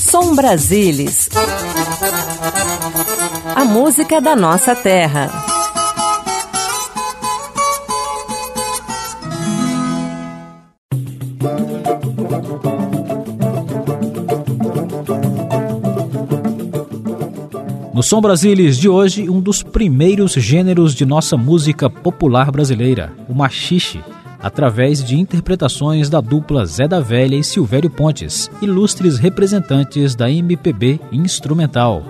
Som Brasilis. A música da nossa terra. No Som Brasilis de hoje, um dos primeiros gêneros de nossa música popular brasileira, o maxixe, através de interpretações da dupla Zé da Velha e Silvério Pontes, ilustres representantes da MPB instrumental.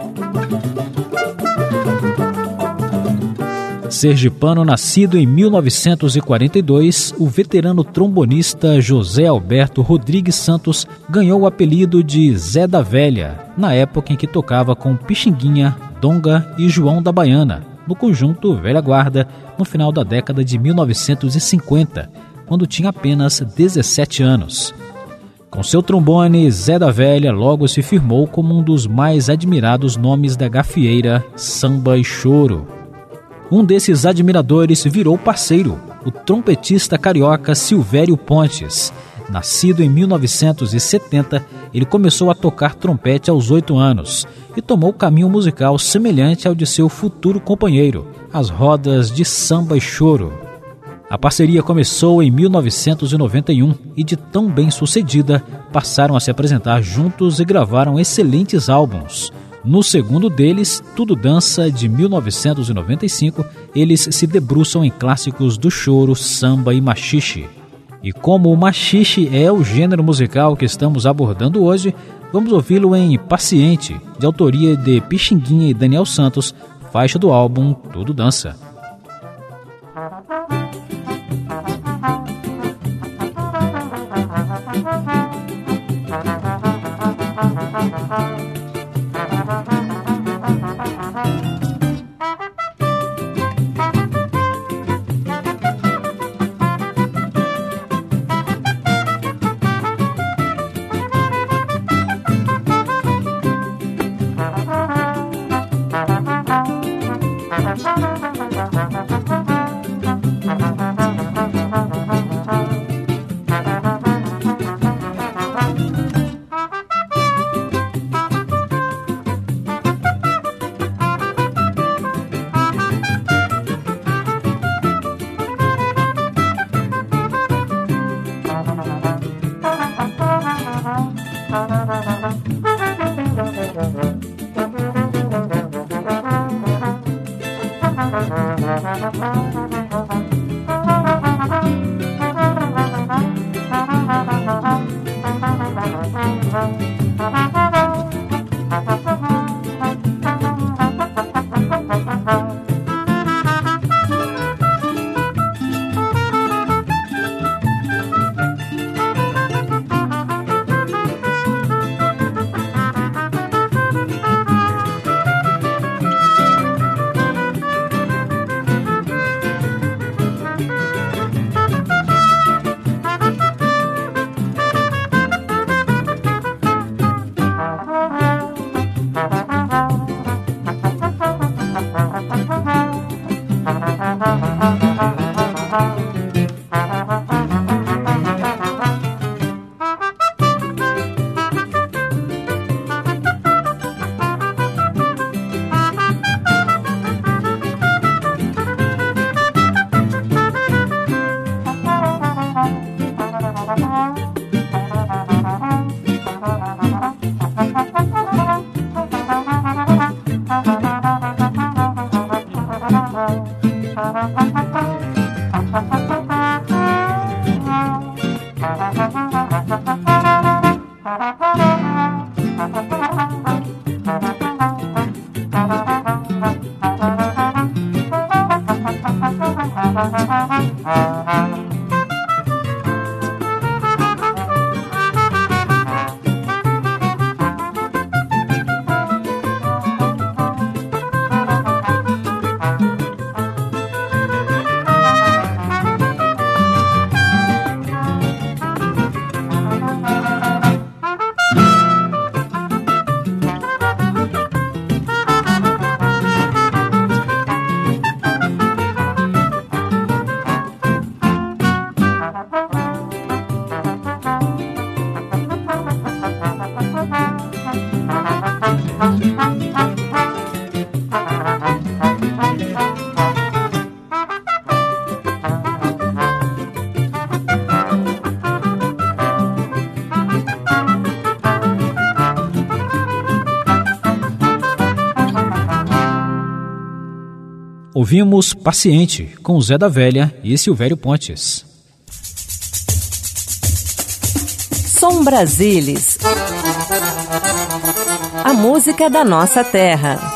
Sergipano, nascido em 1942, o veterano trombonista José Alberto Rodrigues Santos ganhou o apelido de Zé da Velha, na época em que tocava com Pixinguinha, Donga e João da Baiana, no conjunto Velha Guarda, no final da década de 1950, quando tinha apenas 17 anos. Com seu trombone, Zé da Velha logo se firmou como um dos mais admirados nomes da gafieira, samba e choro. Um desses admiradores virou parceiro, o trompetista carioca Silvério Pontes. Nascido em 1970, ele começou a tocar trompete aos 8 anos e tomou caminho musical semelhante ao de seu futuro companheiro, as rodas de samba e choro. A parceria começou em 1991 e, de tão bem sucedida, passaram a se apresentar juntos e gravaram excelentes álbuns. No segundo deles, Tudo Dança, de 1995, eles se debruçam em clássicos do choro, samba e maxixe. E como o maxixe é o gênero musical que estamos abordando hoje, vamos ouvi-lo em Paciente, de autoria de Pixinguinha e Daniel Santos, faixa do álbum Tudo Dança. Ouvimos Paciente, com Zé da Velha e Silvério Pontes. Som Brasilis, a música da nossa terra.